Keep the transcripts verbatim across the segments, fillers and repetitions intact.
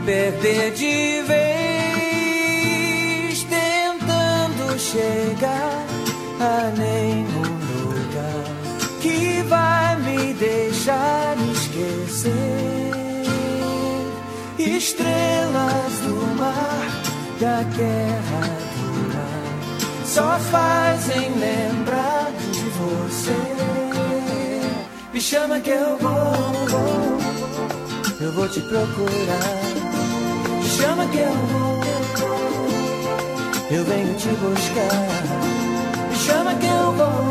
perder de vez, tentando chegar a nenhum lugar que vai me deixar esquecer. Estrelas do mar, da terra do ar, só fazem lembrar de você. Me chama que eu vou, eu vou te procurar. Me chama que eu vou, eu venho te buscar. Me chama que eu vou,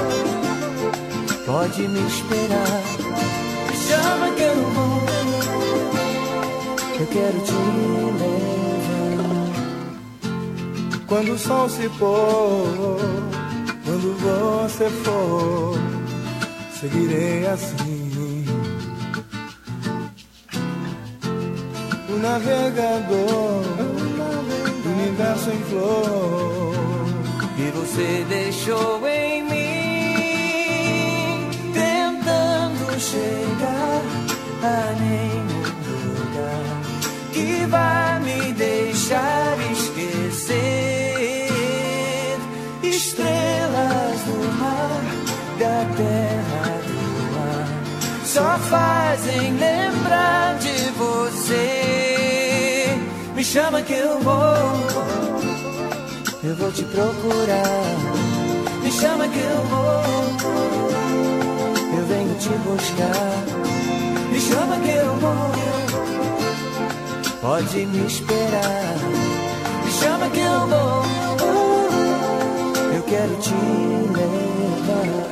pode me esperar. Me chama que eu vou, eu quero te levar. Quando o sol se pôr, quando você for, seguirei assim, o navegador do universo em flor. E você deixou em mim, tentando chegar a nenhum lugar que vai me deixar esquecer. Estrelas do mar, da terra do ar, só fazem lembrar de você. Me chama que eu vou, eu vou te procurar. Me chama que eu vou, eu venho te buscar. Me chama que eu vou, pode me esperar. Me chama que eu vou, eu quero te levar.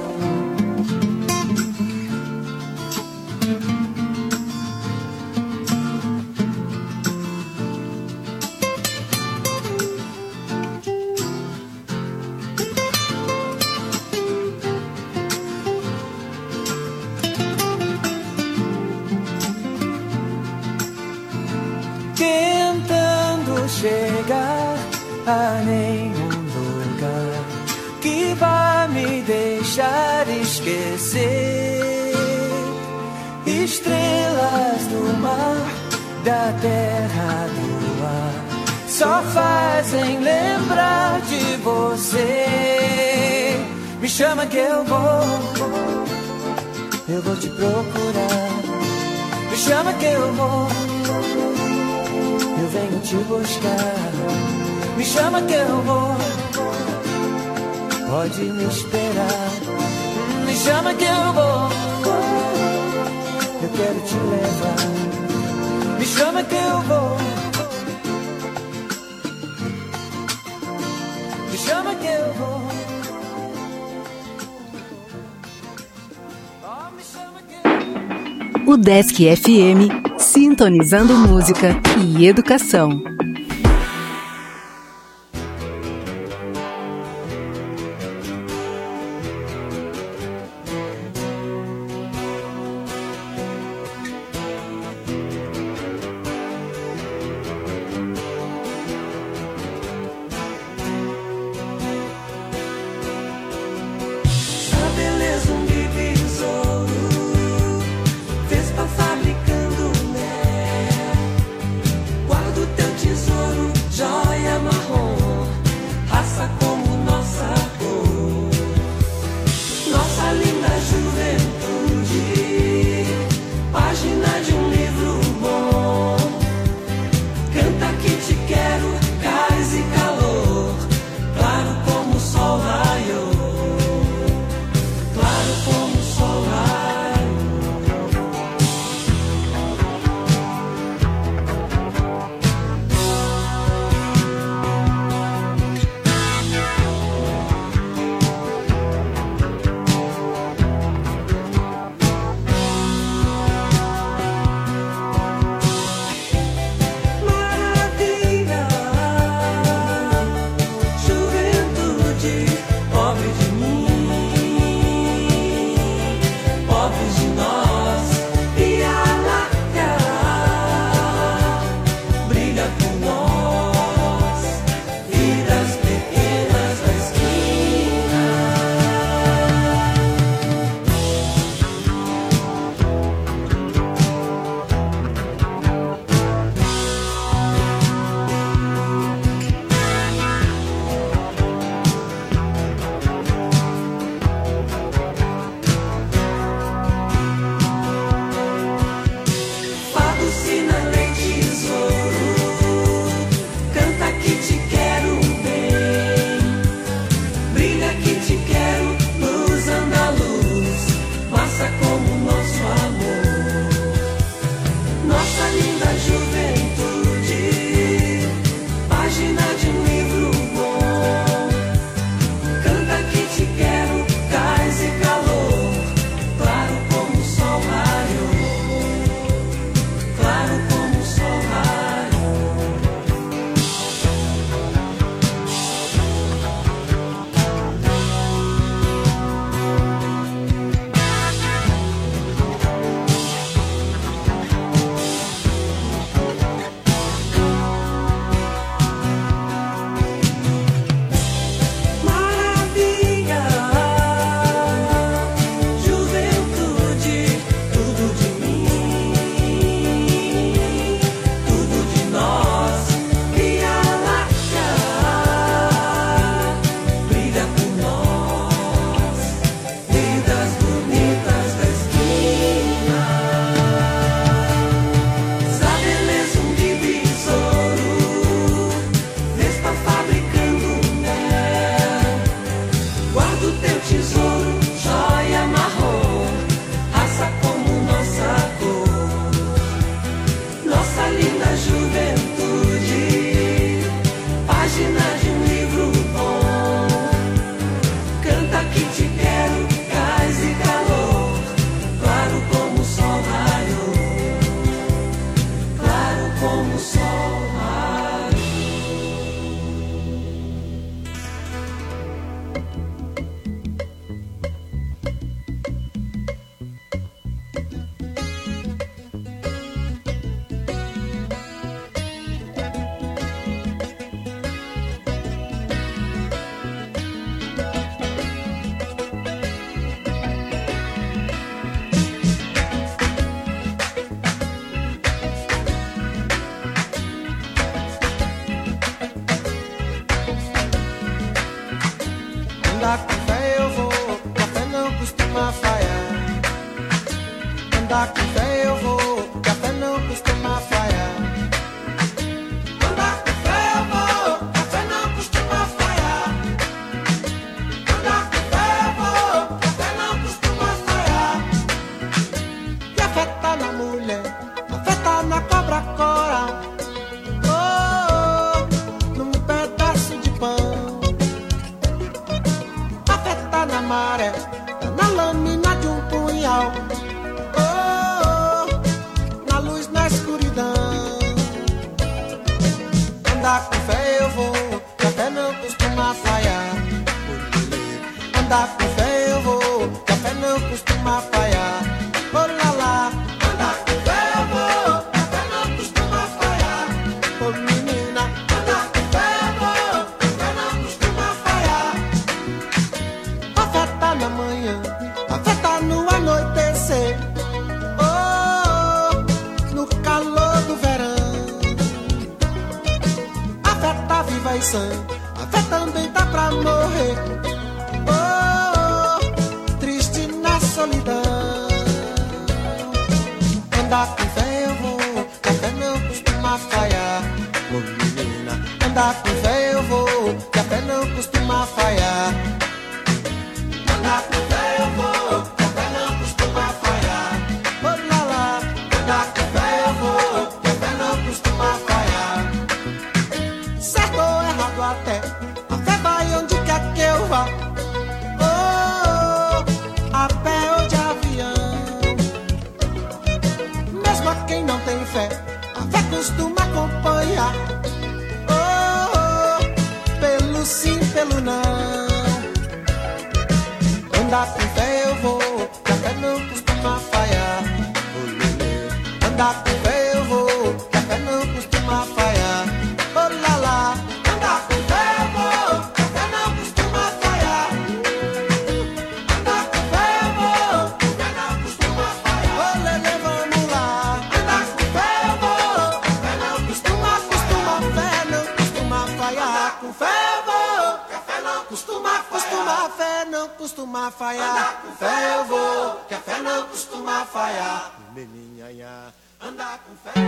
Chegar a nenhum lugar que vai me deixar esquecer. Estrelas do mar, da terra do ar, só fazem lembrar de você. Me chama que eu vou, eu vou te procurar. Me chama que eu vou, eu venho te buscar. Me chama que eu vou, pode me esperar. Me chama que eu vou, eu quero te levar. Me chama que eu vou, me chama que eu vou. Oh, me chama que eu vou. O Desk F M, sintonizando música e educação. Fabricando, né? Guarda o teu tesouro. Andar com fé eu vou, café não costuma falhar. Andar com fé eu vou, café não costuma falhar. Andar com fé eu vou, café não costuma falhar. Andar com fé eu vou, café não costuma falhar. E a fé tá na mulher, a fé tá na cobra cora. Oh, num pedaço de pão. Na maré, na lâmina de um punhal, oh, oh, na luz, na escuridão. Andar com fé eu vou, café não costuma falhar. Andar com fé eu vou, café não costuma falhar. Oh lá lá, andar com fé eu vou, café não costuma falhar. Oh menina, andar com fé eu vou, café não costuma falhar. A fé tá na manhã, a fé tá no anoitecer, oh, oh, no calor do verão. A fé tá viva e sã, a fé também tá pra morrer, oh, oh, triste na solidão. Andar com fé eu vou, café não costuma falhar. Oh menina, andar com fé eu vou, café não costuma falhar. Andar com fé eu vou, café não costuma falhar. Oh lá lá, andar com fé eu vou, café não costuma falhar. Certo ou errado até, a fé vai onde quer que eu vá. Oh, oh, a pé ou de avião. Mesmo a quem não tem fé, a fé costuma acompanhar. Oh, oh, pelo sim, pelo não. Andar com fé eu vou, café não costuma falhar. Andar com fé eu vou, café não costuma falhar. Oh lá lá, andar com fé eu vou, café não costuma falhar. Andar com fé eu vou, café não costuma falhar. Oh lelê, vamos lá. Andar com fé eu vou, café não costuma, costuma, fé não costuma falhar. Com fé eu vou, café não costuma, costuma, fé não costuma falhar. Andar com fé eu vou, que a fé não costuma falhar. Meninha, andar com fé.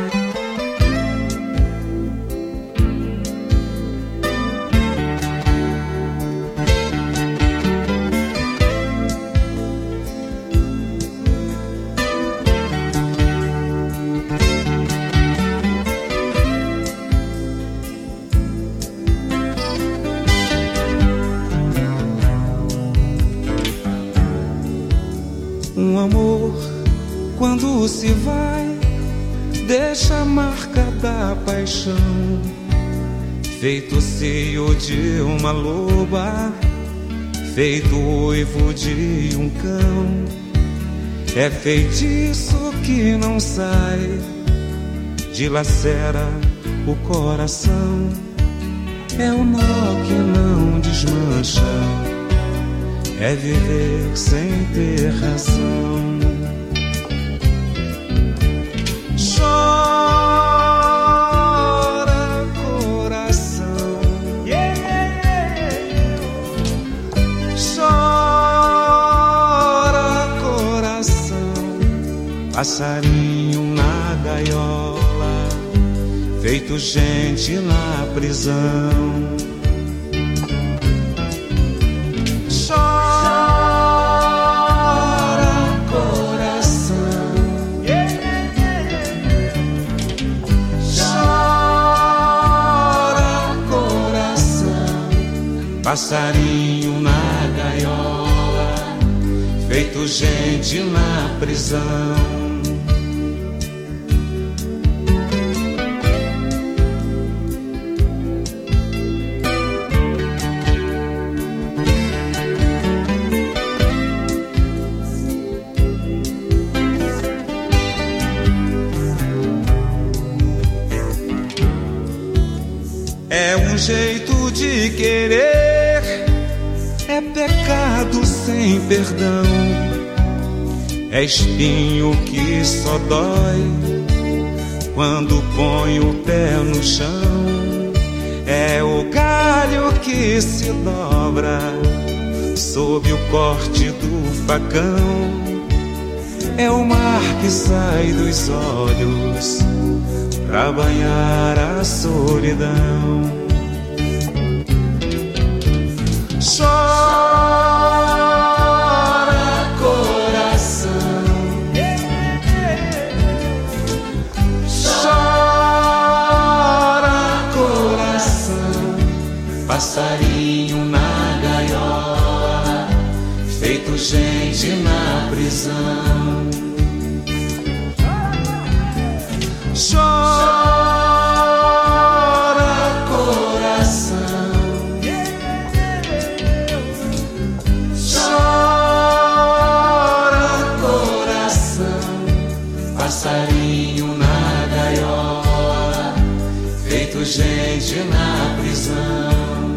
Um amor, quando se vai, deixa a marca da paixão, feito o cio de uma loba, feito o uivo de um cão. É feitiço que não sai, dilacera o coração. É o nó que não desmancha, é viver sem ter razão. Chora, coração, yeah. Chora, coração, passarinho na gaiola, feito gente na prisão. Passarinho na gaiola, feito gente na prisão. um jeito de querer, é pecado sem perdão, é espinho que só dói quando põe o pé no chão, é o galho que se dobra sob o corte do facão, é o mar que sai dos olhos pra banhar a solidão. Chora, coração, chora, coração, passarinho na gaiola, feito gente na prisão. Chora, coração, chora, coração, passarinho na gaiola, feito gente na prisão.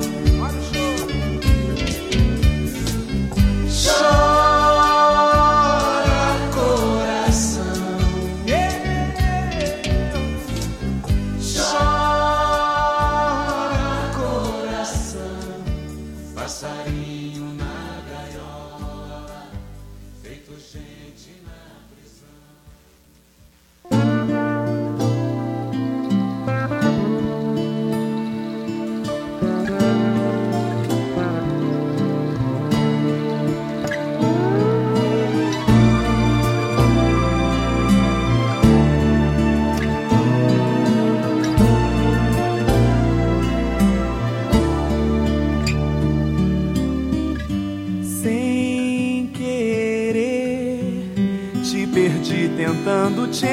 Tentando te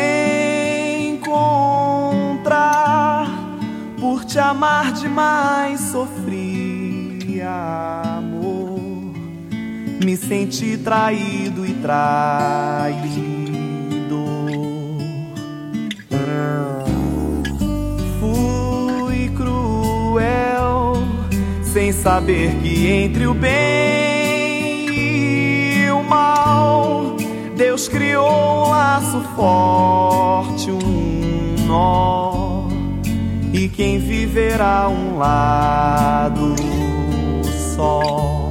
encontrar, por te amar demais sofri, amor. Me senti traído e traído. Fui cruel, sem saber que entre o bem e o mal Deus criou um laço forte, um nó, e quem viverá um lado só.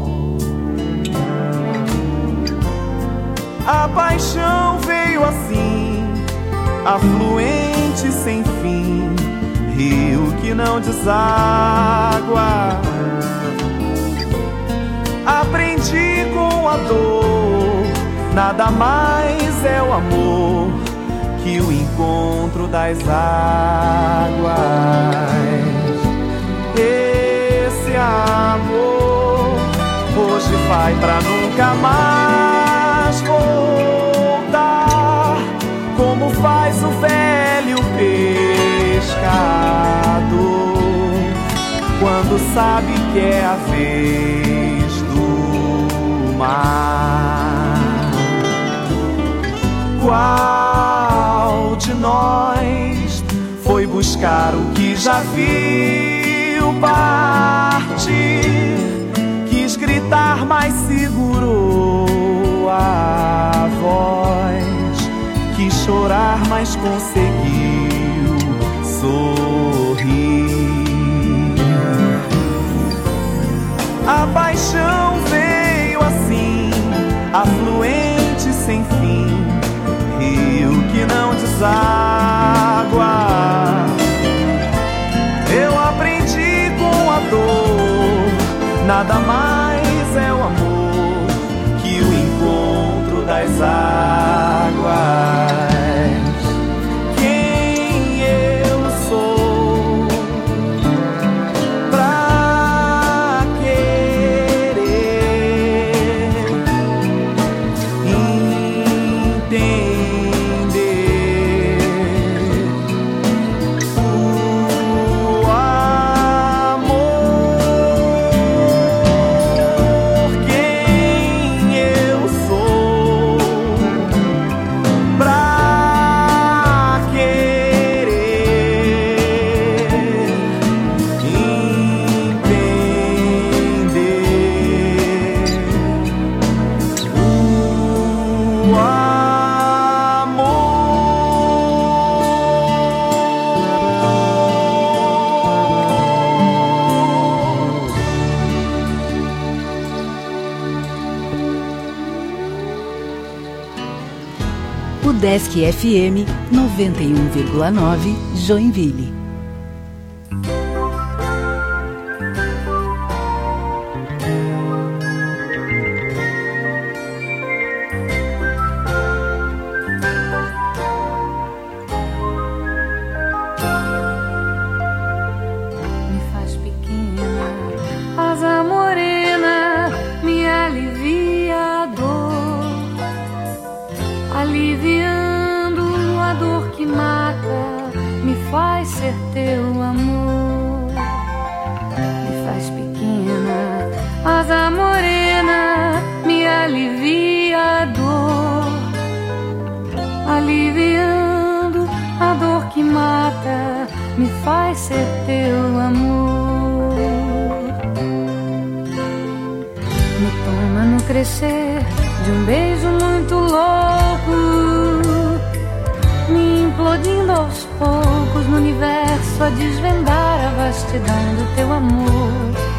A paixão veio assim, afluente sem fim, rio que não deságua. Aprendi com a dor, nada mais é o amor que o encontro das águas. Esse amor hoje vai pra nunca mais voltar, como faz o velho pescador quando sabe que é a vez do mar. Qual de nós foi buscar o que já viu partir? Quis gritar, mas segurou a voz. Quis chorar, mas conseguiu sorrir. A paixão veio assim, afluente sem fim, rio que não deságua. Eu aprendi com a dor, nada mais é o amor que o encontro das águas. Quem eu sou pra querer entender o amor? Udesc F M noventa e um vírgula nove, Joinville. Crescer de um beijo muito louco, me implodindo aos poucos no universo a desvendar a vastidão do teu amor.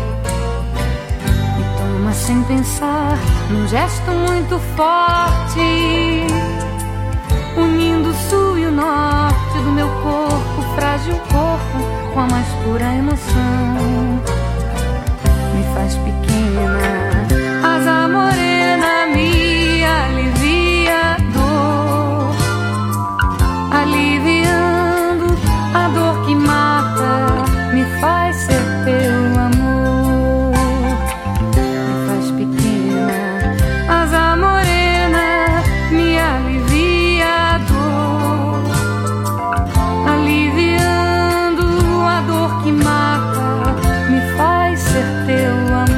Me toma sem pensar num gesto muito forte, unindo o sul e o norte do meu corpo, frágil corpo com a mais pura emoção. Me faz pequena, asa morena me alivia a dor, aliviando a dor que mata, me faz ser teu amor. Me faz pequena, asa morena me alivia a dor, aliviando a dor que mata, me faz ser teu amor.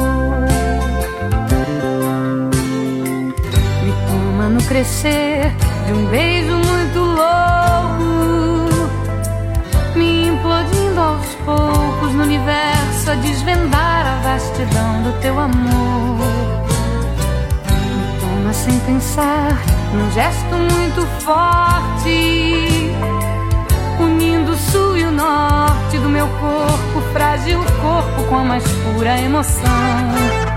No crescer de um beijo muito louco, me implodindo aos poucos no universo a desvendar a vastidão do teu amor. Me toma sem pensar num gesto muito forte, unindo o sul e o norte do meu corpo, frágil corpo com a mais pura emoção.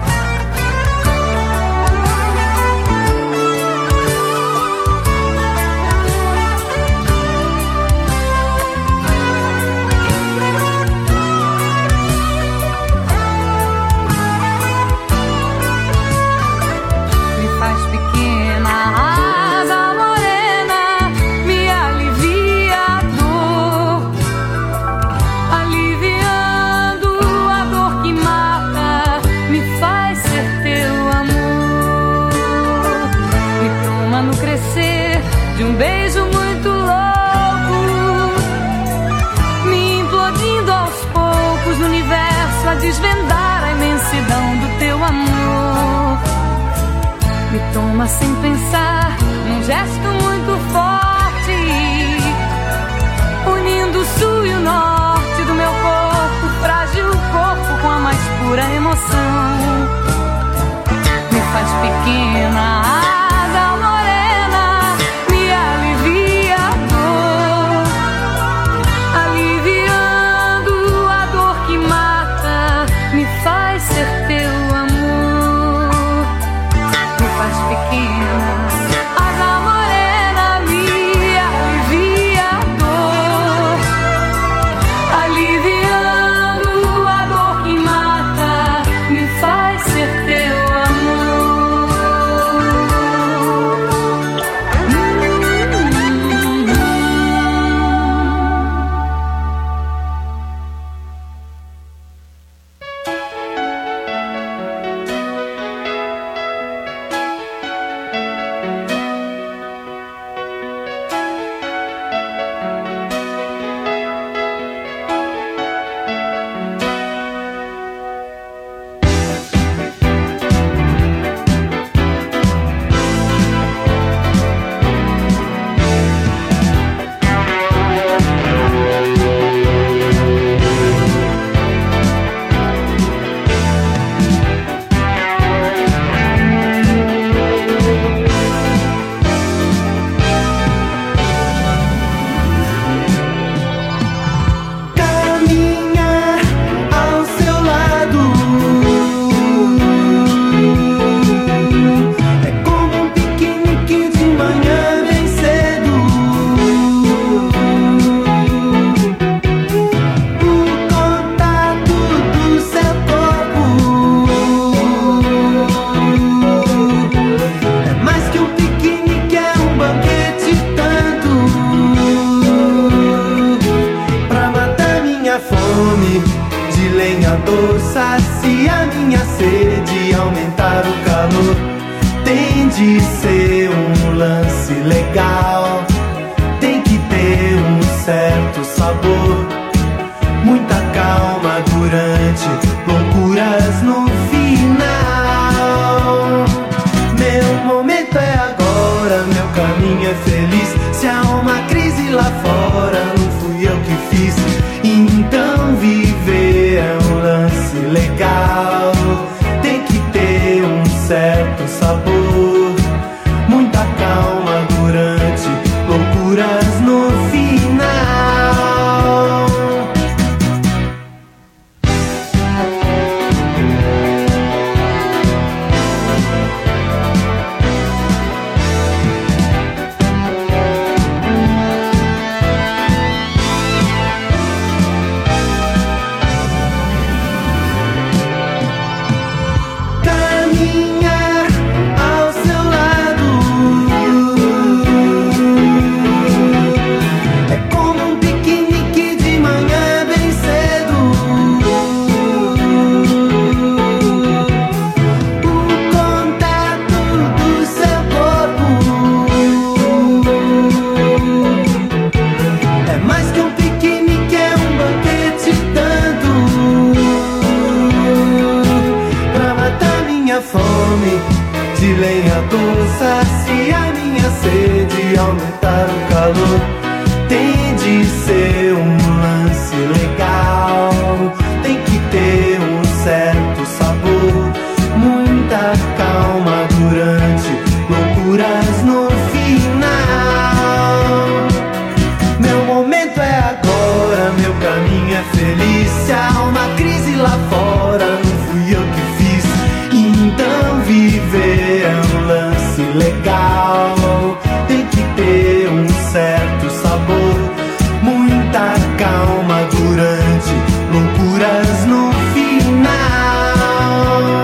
De um beijo muito louco, me implodindo aos poucos no universo a desvendar a imensidão do teu amor. Me toma sem pensar num gesto muito forte, unindo o sul e o norte do meu corpo, frágil corpo com a mais pura emoção. Me faz pequena, asa morena me alivia a dor, aliviando a dor que mata, me faz ser teu amor. Me faz pequena, asa morena me alivia a dor, aliviando a dor que mata, me faz ser teu amor. fome de lenhador, sacia minha sede, aumentar o calor. Tem de ser um lance legal, tem que ter um certo sabor, muita calma durante, loucuras no final. Meu momento é agora, meu caminho é feliz. Se há uma crise lá fora, não fui eu que fiz. Então viver é um lance legal, tem que ter um certo sabor, muita calma durante, loucuras no final. Sacia minha sede, aumentar o calor. Tem de ser um lance legal, tem que ter um certo sabor, muita calma durante, loucuras no final. Meu momento é agora, meu caminho é feliz. Se há uma crise lá fora, não fui eu que fiz. Então viver é um lance legal, tem que ter um certo sabor, muita calma durante, loucuras no final.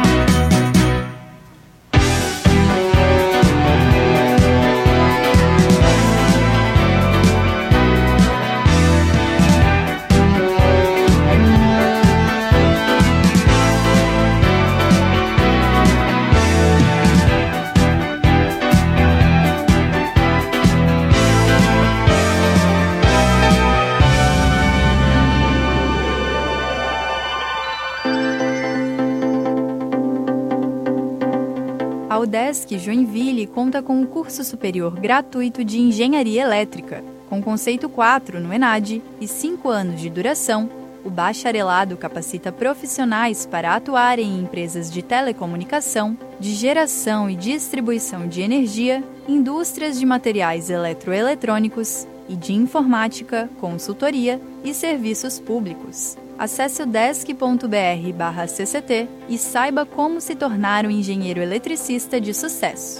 A UDESC Joinville conta com um curso superior gratuito de Engenharia Elétrica, com conceito quatro no ENAD e cinco anos de duração. O bacharelado capacita profissionais para atuar em empresas de telecomunicação, de geração e distribuição de energia, indústrias de materiais eletroeletrônicos e de informática, consultoria e serviços públicos. Acesse udesc ponto br barra C C T e saiba como se tornar um engenheiro eletricista de sucesso.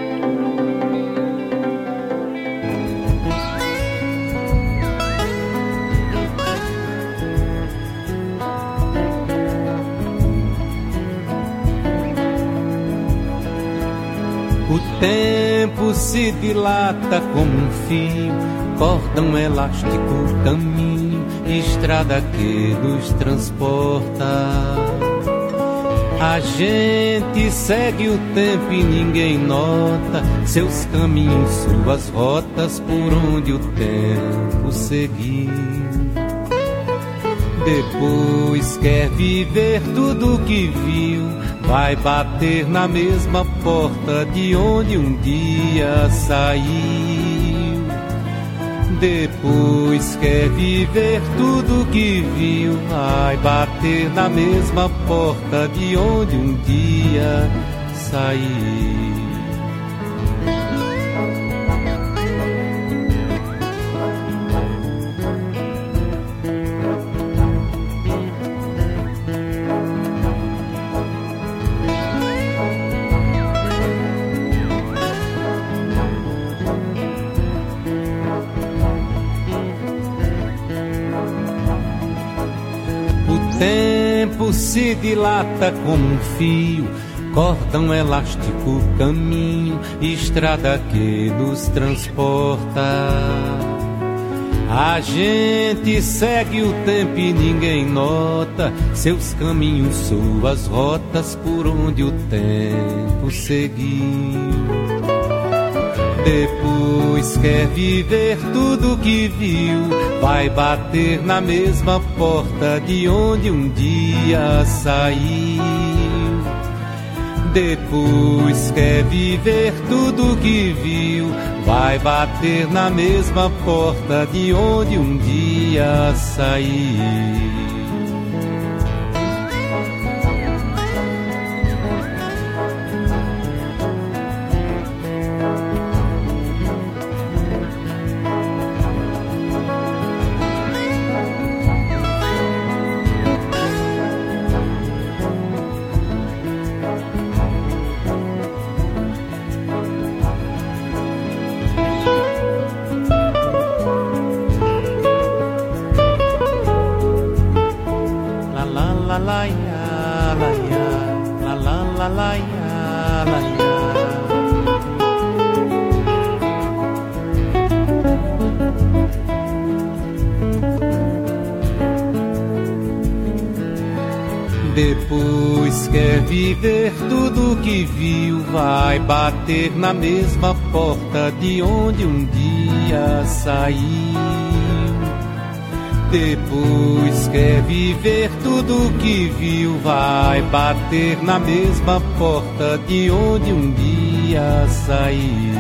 O tempo se dilata como um fio, cordão elástico, caminho, estrada que nos transporta. A gente segue o tempo e ninguém nota seus caminhos, suas rotas por onde o tempo seguiu. Depois quer viver tudo que viu, vai bater na mesma porta de onde um dia saiu. Depois quer viver tudo que viu, vai bater na mesma porta de onde um dia saiu. O tempo se dilata como um fio, cordão elástico, caminho, estrada que nos transporta. A gente segue o tempo e ninguém nota seus caminhos, suas rotas por onde o tempo seguiu. Depois quer viver tudo que viu, vai bater na mesma porta de onde um dia saiu. Depois quer viver tudo que viu, vai bater na mesma porta de onde um dia saiu. Depois quer viver tudo que viu, vai bater na mesma porta de onde um dia saiu. Depois quer viver tudo que viu, vai bater na mesma porta de onde um dia saiu.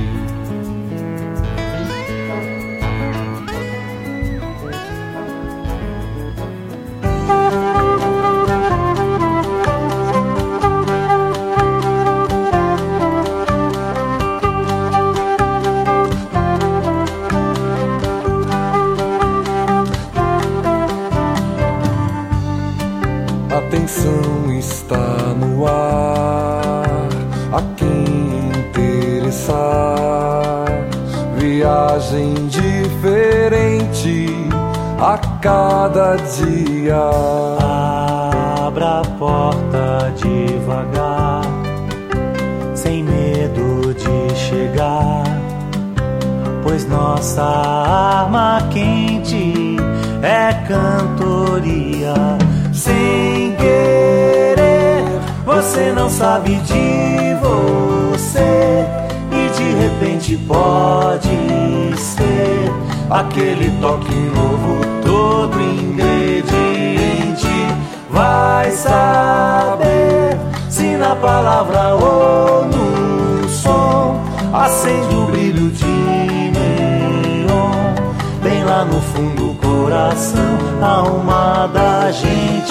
Atenção, está no ar, a quem interessar. Viagem diferente a cada dia. Abra a porta devagar, sem medo de chegar, pois nossa arma quente é cantoria. Sem querer, você não sabe de você, e de repente pode ser aquele toque novo, todo ingrediente. Vai saber se na palavra ou no som acende o brilho de neon, bem lá no fundo do coração, alma da gente.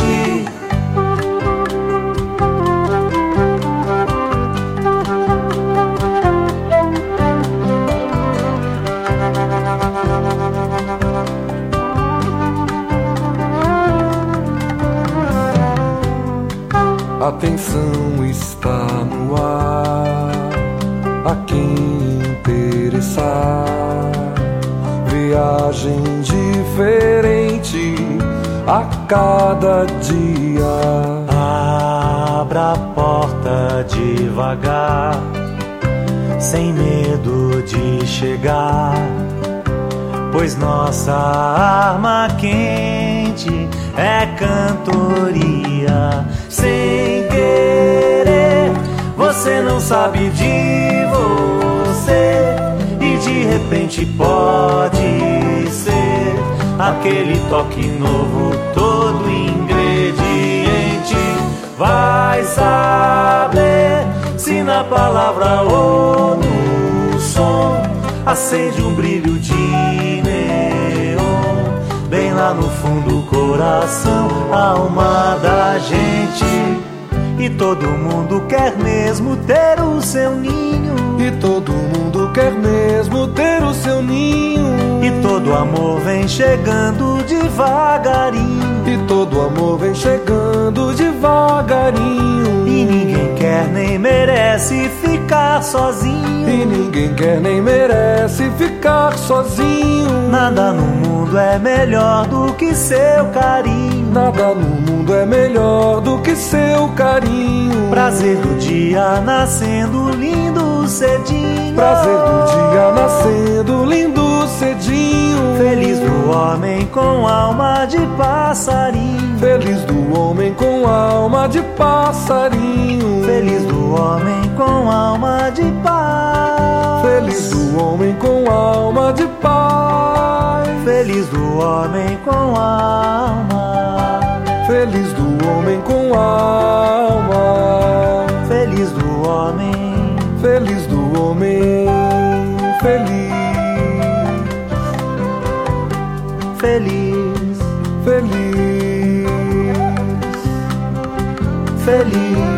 Atenção, está no ar, a quem interessar. Viagem diferente a cada dia. Abra a porta devagar, sem medo de chegar, pois nossa arma quente é cantoria. Sem querer, você não sabe de você, e de repente pode ser aquele toque novo, todo ingrediente. Vai saber se na palavra ou no som acende um brilho de neon, bem lá no fundo do coração, alma da gente. E todo mundo quer mesmo ter o seu ninho, e todo mundo quer mesmo ter o seu ninho, e todo amor vem chegando devagarinho, e todo amor vem chegando devagarinho. E ninguém quer nem merece ficar sozinho, e ninguém quer nem merece ficar sozinho. Nada no mundo é melhor do do que seu carinho. Nada no mundo é melhor do que seu carinho. Prazer do dia nascendo lindo cedinho. Prazer do dia nascendo lindo cedinho. Feliz do homem com alma de passarinho. Feliz do homem com alma de passarinho. Feliz do homem com alma de paz. Feliz do homem com alma de paz. Feliz do homem com alma. Feliz do homem com alma. Feliz do homem. Feliz do homem. Feliz. Feliz. Feliz. Feliz.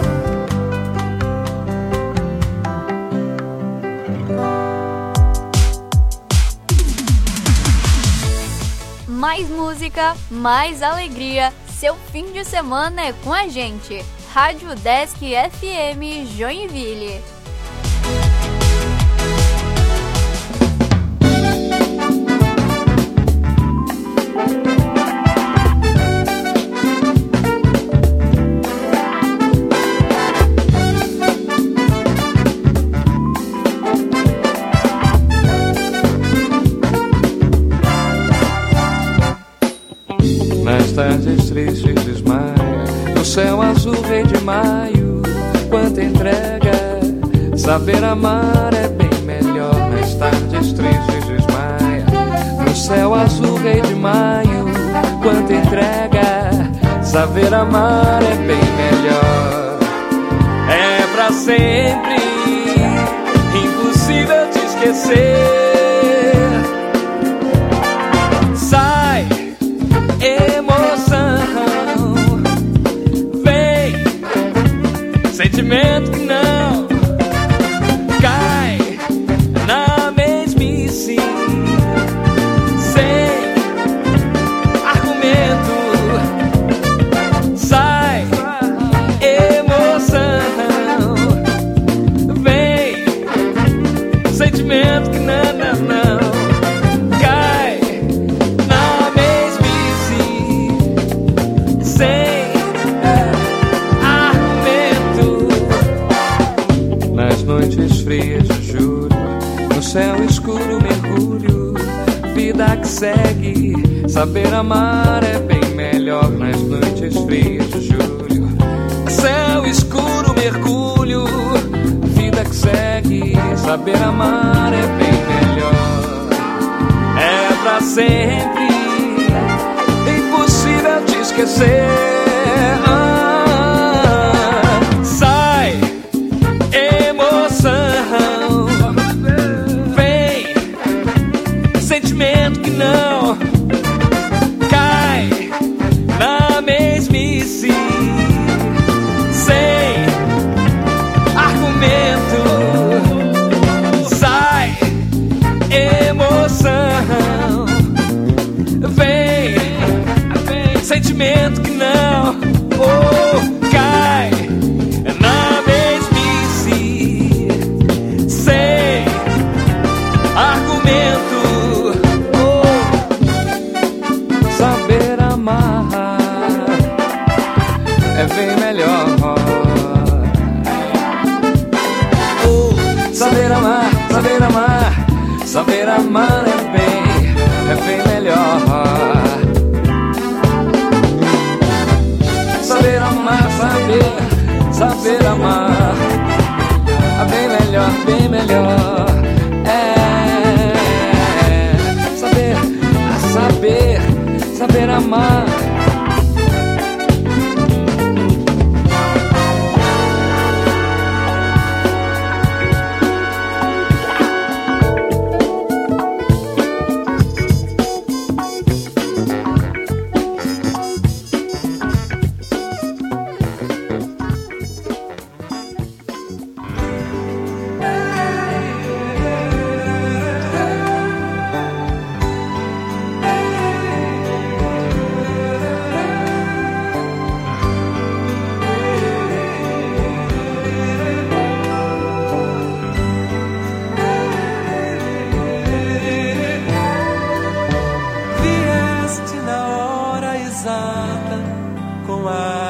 Mais música, mais alegria. Seu fim de semana é com a gente. Rádio Desk F M Joinville. Nas tardes tristes desmaia, no céu azul rei de maio, quanta entrega, saber amar é bem melhor. Nas tardes tristes desmaia, no céu azul rei de maio, quanta entrega, saber amar é bem melhor. É pra sempre, impossível te esquecer. Sai, emoção, vem, sentimento que não cai na mesmice, sem argumento. Sai, emoção, vem, sentimento que não, não, não cai na mesmice, sem argumento. Nas noites frias de julho, no céu escuro mergulho, vida que segue, saber amar é bem melhor. Nas noites frias de julho, céu escuro mergulho, vida que segue, saber amar é bem melhor. É pra sempre, impossível te esquecer. Ah, sai, emoção, vem, sentimento que não cai na mesmice, sem argumento. Sai, emoção, vem, vem, sentimento que não oh, cai na mesmice, sem argumento. Oh, saber amar é bem melhor. Oh, saber amar, saber amar, saber amar é bem, é bem melhor. Saber amar, saber, saber amar, é bem melhor, bem melhor. É, saber, saber, saber amar.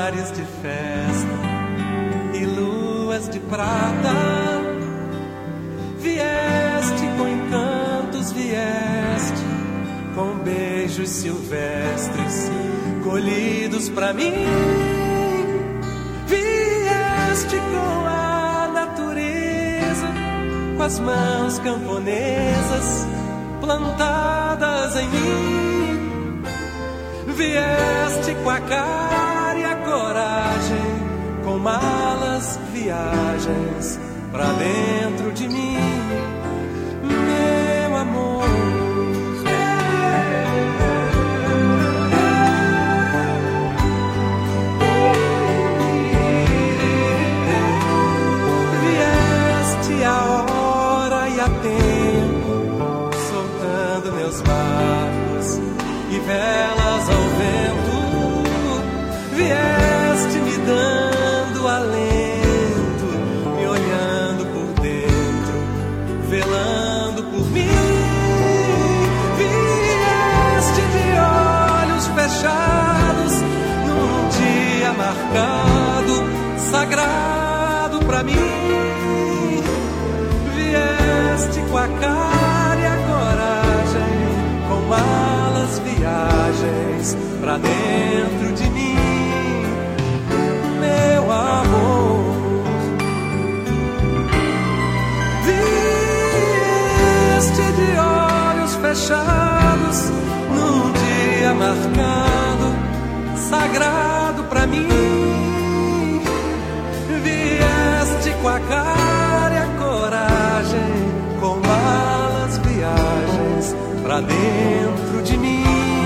mares de festa e luas de prata. Vieste com encantos, vieste com beijos silvestres colhidos pra mim. Vieste com a natureza, com as mãos camponesas plantadas em mim. Vieste com a cara e a coragem, com malas, viagens pra dentro de mim, meu amor. Vieste a hora e a tempo, soltando meus barcos e velas ao vento. Vieste me dando alento, me olhando por dentro, velando por mim. Vieste de olhos fechados, num dia marcado, sagrado pra mim. Vieste com a cara e a coragem, com malas, viagens pra dentro de mim, meu amor. Vieste de olhos fechados, num dia marcado, sagrado pra mim. Vieste com a cara e a coragem, com malas, viagens pra dentro de mim,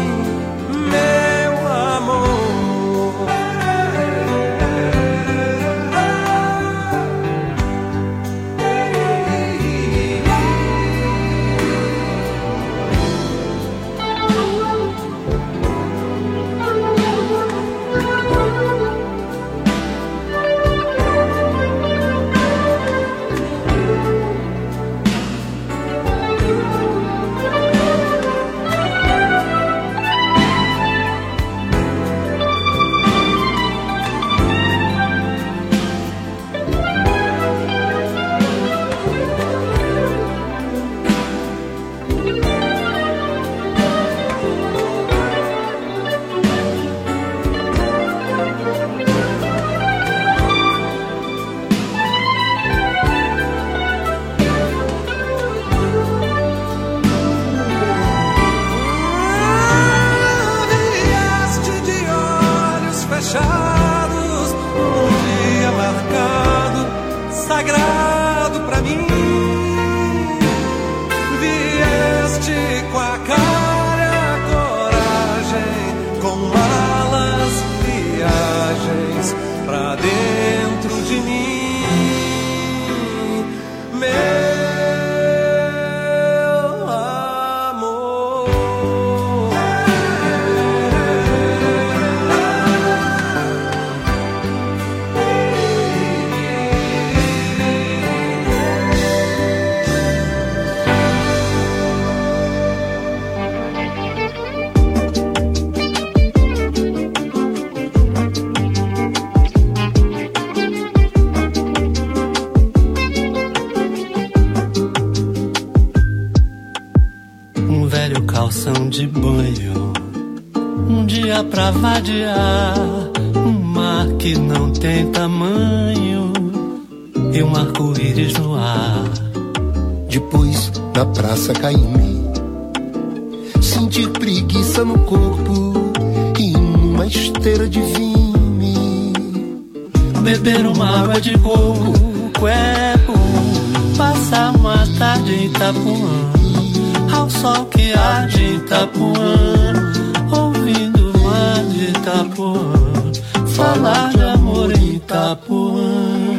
meu amor. Sagrado pra mim. Vieste com a cara e a coragem, com malas, viagens pra dentro de mim, meu de banho, um dia pra vadiar, um mar que não tem tamanho e um arco-íris no ar. Depois na praça caí em mim, sentir preguiça no corpo e numa esteira de vime, beber uma água de coco, cueco, passar uma tarde em Itapuã, ao sol que arde em Itapuã, ouvindo o mar de Itapuã, falar de amor em Itapuã.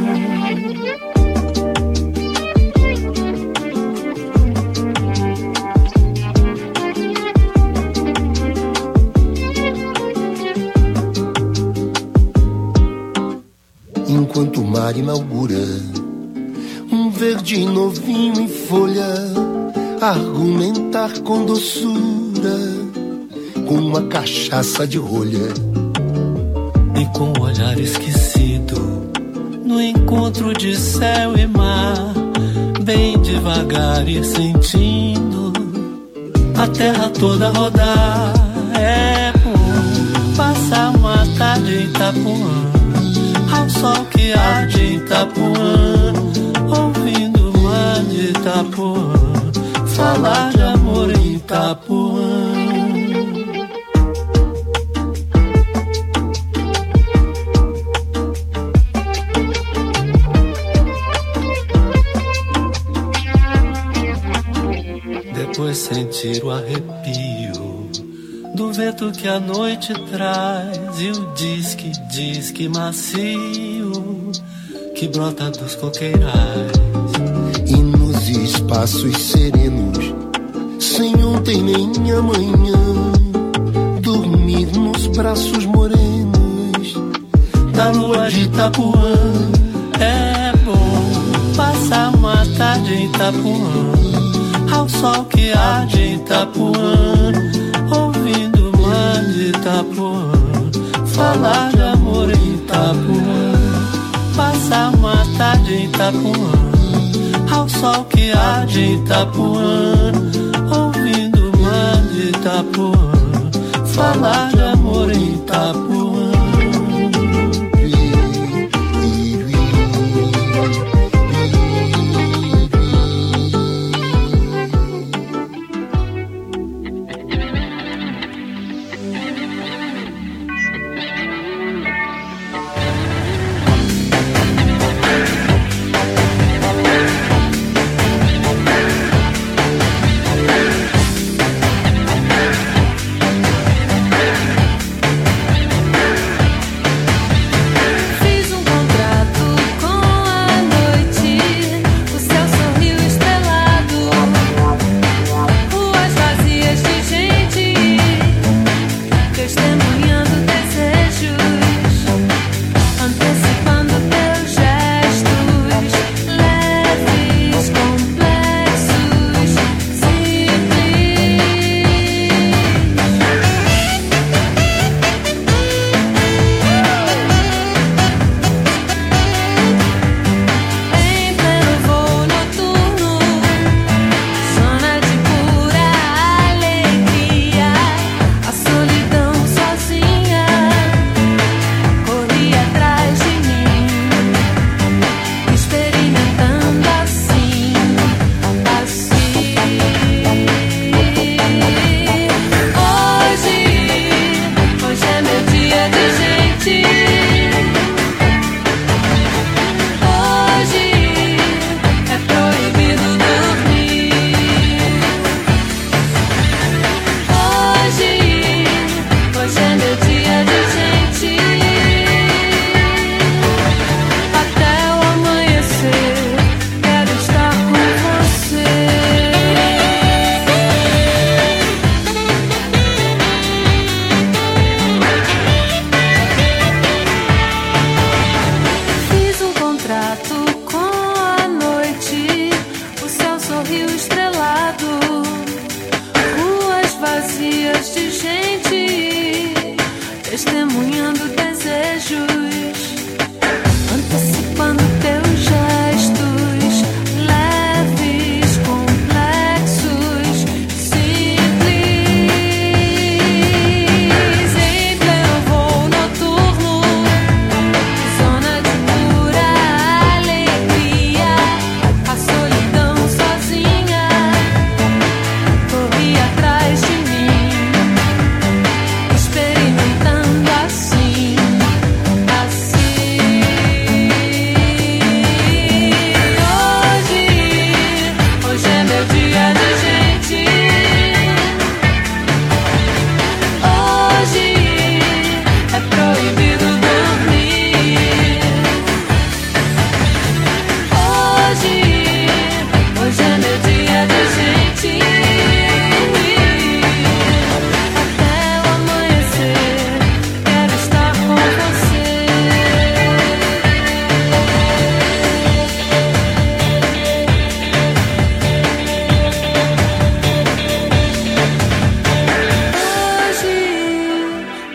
Enquanto o mar inaugura um verde novinho em folha, argumentar com doçura, com uma cachaça de rolha. com o olhar esquecido, no encontro de céu e mar, bem devagar e sentindo a terra toda rodar. É bom passar uma tarde em Itapuã, ao sol que arde em Itapuã, ouvindo o mar de Itapuã, falar de amor em Itapuã. Depois sentir o arrepio do vento que a noite traz e o disque, disque macio que brota dos coqueirais. E nos espaços serenos, sem ontem nem amanhã, dormir nos braços morenos da lua de Itapuã. É bom passar uma tarde em Itapuã, ao sol que arde em Itapuã, ouvindo o mar de Itapuã, falar de amor em Itapuã. Passar uma tarde em Itapuã, ao sol que arde em Itapuã, ouvindo o mar de Itapuã, falar de amor em Itapuã.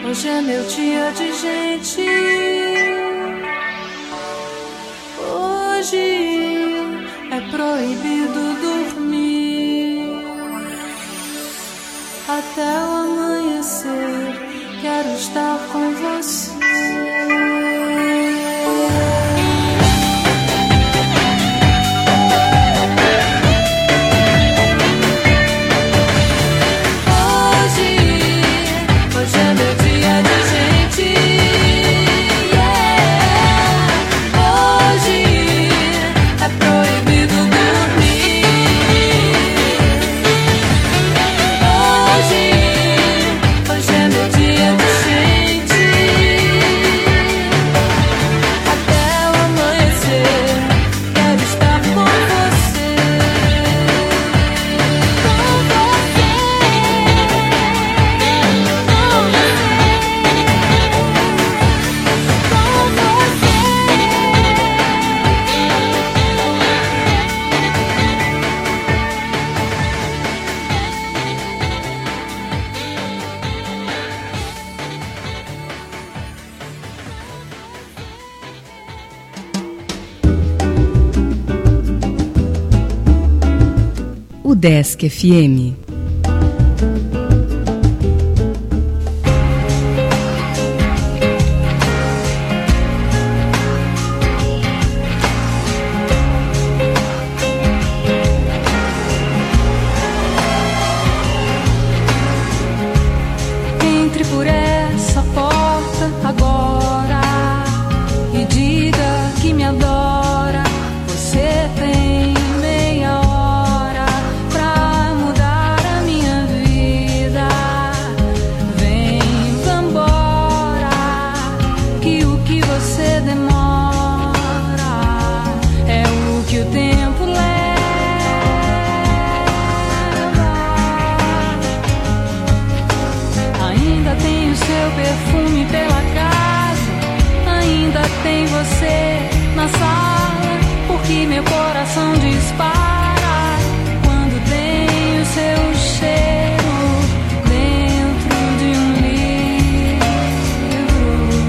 Hoje é meu dia de gente. Hoje é proibido dormir até o amanhecer. Quero estar com você. Desk F M. Entre por essa porta agora e diga que me adora. Você tem meia hora pra mudar a minha vida. Vem, vambora, que o que você demora é o que o tempo leva. Ainda tem o seu perfume pela casa, ainda tem você na sala, porque meu coração dispara quando tem o seu cheiro dentro de um livro,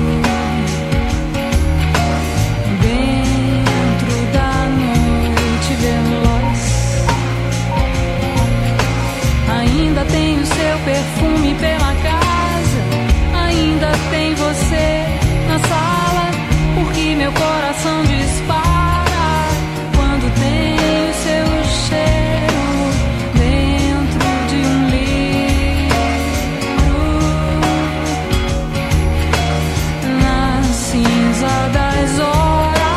dentro da noite veloz. Ainda tem o seu perfume pela casa, ainda tem você na sala, porque meu coração dispara quando tem o seu cheiro dentro de um livro, na cinza das horas.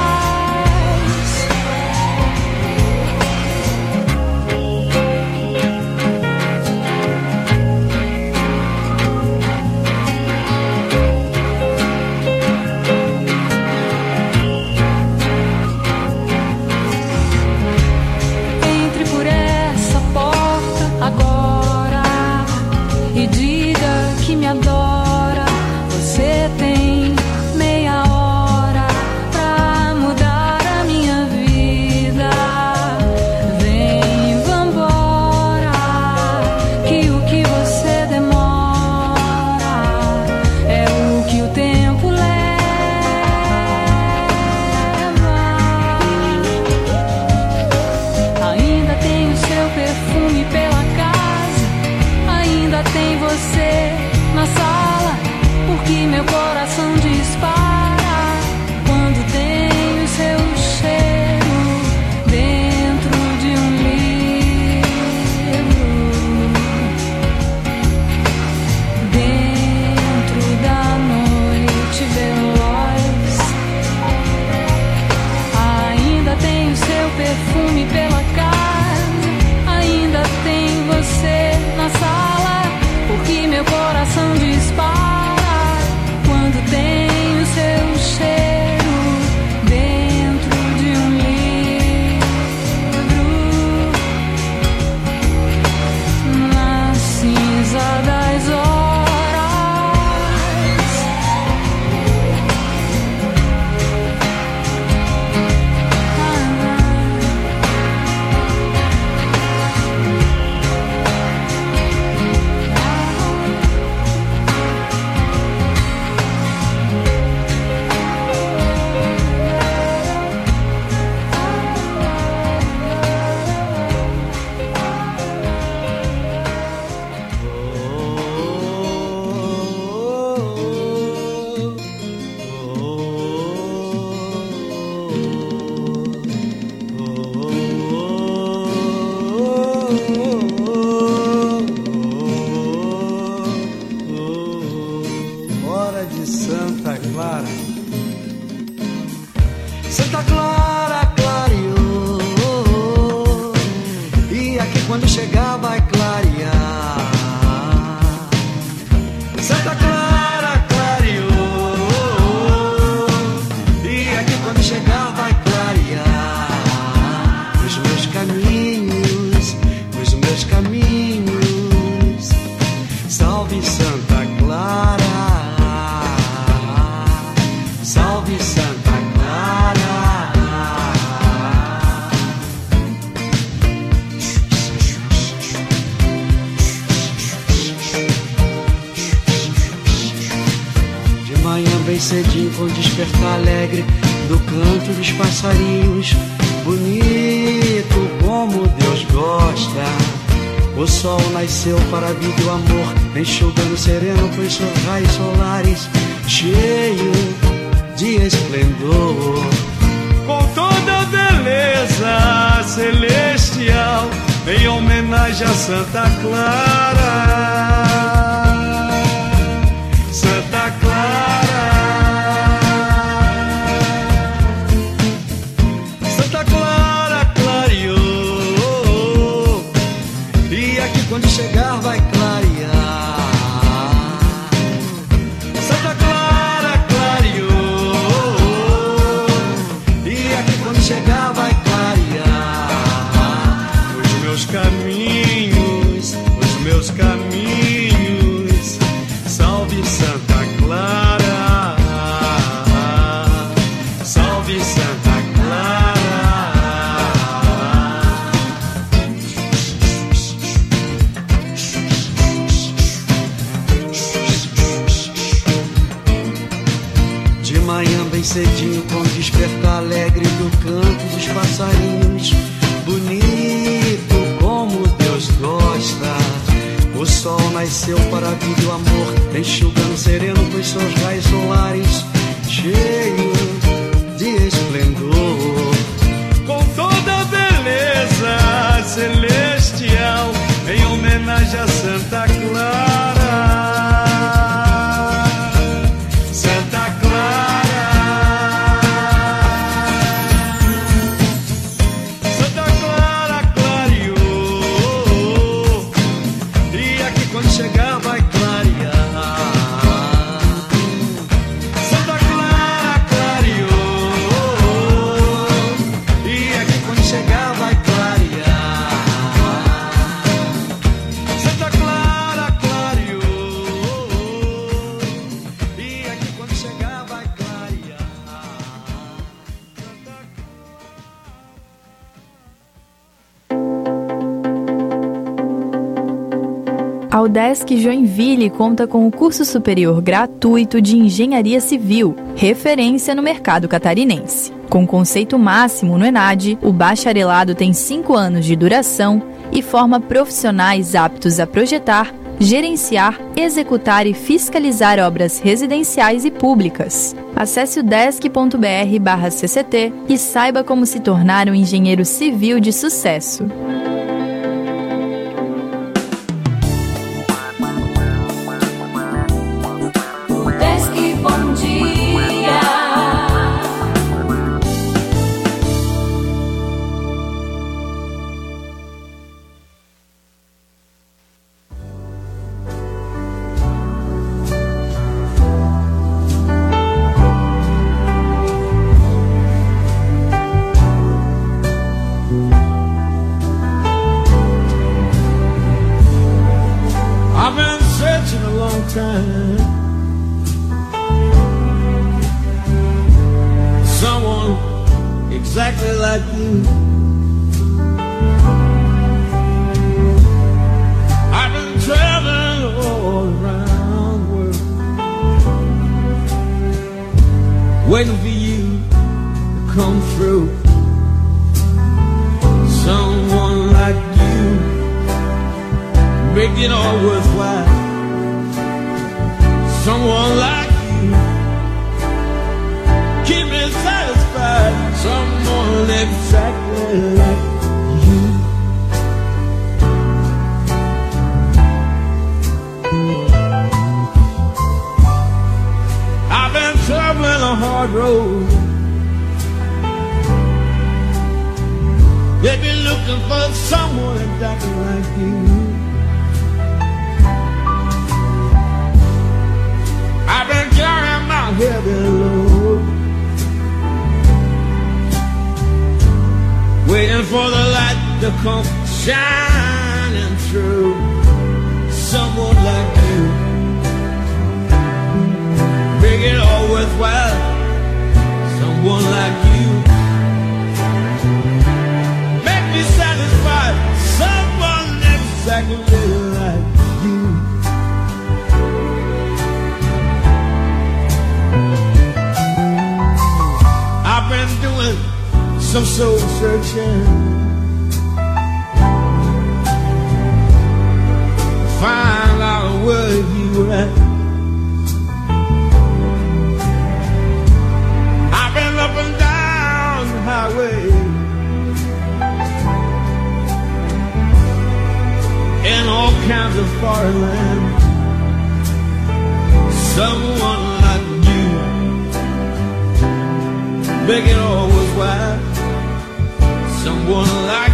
Entre por essa porta agora e diga que me adora. Você tem meia hora pra mudar a minha vida. Vem, vambora, que o que você demora é o que o tempo leva. Ainda tem o seu perfume pela casa, ainda tem você na sala, porque meu coração dispara quando tem o seu cheiro dentro de um livro, dentro da noite veloz. Ainda tem o seu perfume pela casa, ainda tem você na sala, porque meu coração dispara quando Clara de Santa Clara. Santa Clara clareou, e aqui quando chegar vai clarear. Santa Clara clareou, e aqui quando chegar vai clarear. Os meus caminhos, os meus caminhos, salve Santa Clara, salve Santa Clara. De manhã bem cedinho, com despertar alegre do canto dos passarinhos, bonito como Deus gosta. O sol nasceu para a vida e o amor, enxugando sereno pois seus raios solares, cheio de esplendor. Com toda a beleza celestial, em homenagem a Santa Clara. Santa Clara, Santa Clara clareou, e aqui quando chegar vai clarear. Santa Clara clareou, e aqui quando chegar vai clarear. Os meus caminhos, os meus caminhos, salve Santa Clara, salve Santa Clara. De manhã bem cedinho, com despertar alegre do canto dos passarinhos, bonito como Deus gosta. O sol nasceu para a vida e o amor, enxugando sereno pois seus raios solares, cheio de esplendor. Com toda a beleza celestial, em homenagem a Santa Clara. Santa Clara, Santa Clara clareou, e aqui quando chegar vai clarear. Santa Clara clareou, e aqui quando chegar vai clarear. Santa Clara clareou, e aqui quando chegar vai clarear. A UDESC Joinville conta com o curso superior gratuito de Engenharia Civil, referência no mercado catarinense. Com conceito máximo no ENAD, o bacharelado tem cinco anos de duração e forma profissionais aptos a projetar, gerenciar, executar e fiscalizar obras residenciais e públicas. Acesse udesc ponto br barra C C T e saiba como se tornar um engenheiro civil de sucesso. Udesc, bom dia. I've been searching a long time. Someone exactly like you. I've been traveling all around the world, waiting for you to come through. Someone like you, make it all worthwhile. Someone like you, keep me satisfied. Someone exactly like you. a hard road. They be looking for someone exactly like you. I've been carrying my heavy load, waiting for the light to come shining through. Someone like you, make it all worthwhile. Someone like you, make me satisfied. Someone exactly like you. I've been doing some soul searching, find out where you were at. I've been up and down the highway, in all kinds of foreign lands. Someone like you, make it all worthwhile. Someone like